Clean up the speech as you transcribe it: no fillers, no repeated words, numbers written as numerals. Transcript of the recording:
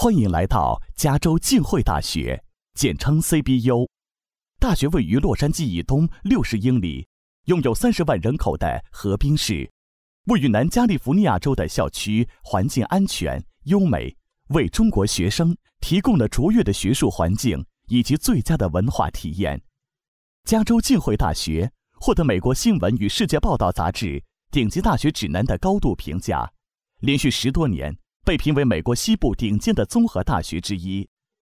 欢迎来到加州浸会大学，简称 CBU。大学位于洛杉矶以东60英里，拥有30万人口的河滨市，位于南加利福尼亚州的校区环境安全优美，为中国学生提供了卓越的学术环境以及最佳的文化体验。加州浸会大学获得美国新闻与世界报道杂志顶级大学指南的高度评价，连续10多年被评为美国西部顶尖的综合大学之一。